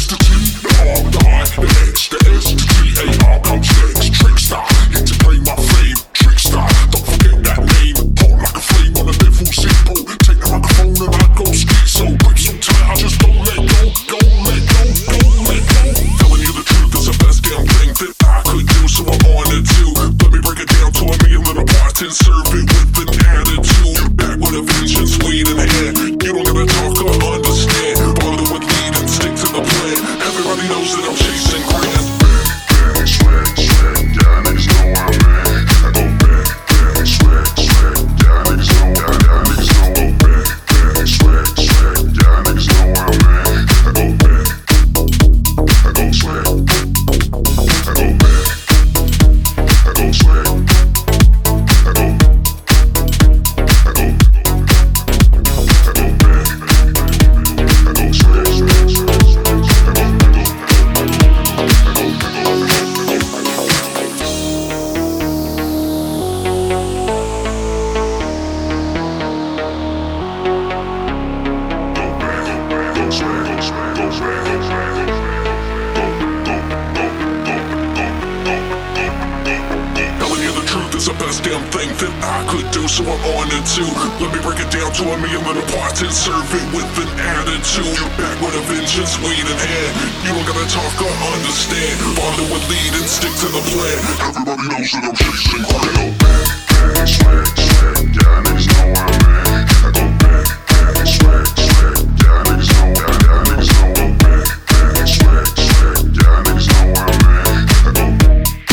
It's the best damn thing that I could do, so I'm on it too. Let me break it down to a million little parts and serve it with an attitude. You're back with a vengeance waiting ahead. You don't gotta talk or understand. Follow a lead and stick to the plan. Everybody knows that I'm chasing real. Back, swag, swag, yeah, niggas know I'm mad. I go back, swag, swag, yeah, niggas know, yeah, niggas know I'm back, swag, swag, yeah, niggas know I'm mad. I go back,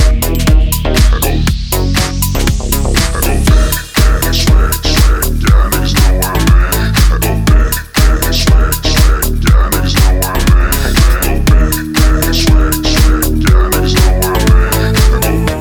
swag, swag, yeah, niggas know I'm mad. I go back, swag, swag, yeah, niggas know I'm mad. I go back, swag, swag, yeah, niggas know I'm mad. I go back,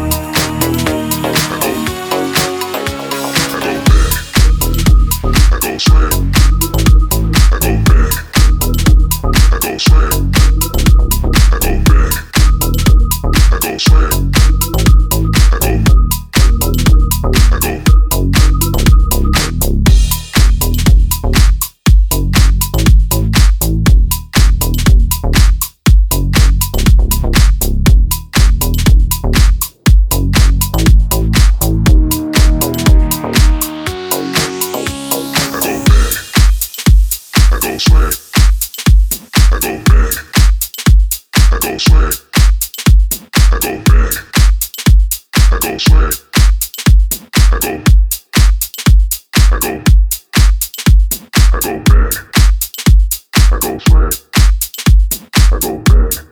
swag, I go back, I go swag, I go back, I go swag, I go, I go. Swag, I go back, I go swag, I go back, I go swag, I go, I go, I go back, I go swag, I go back.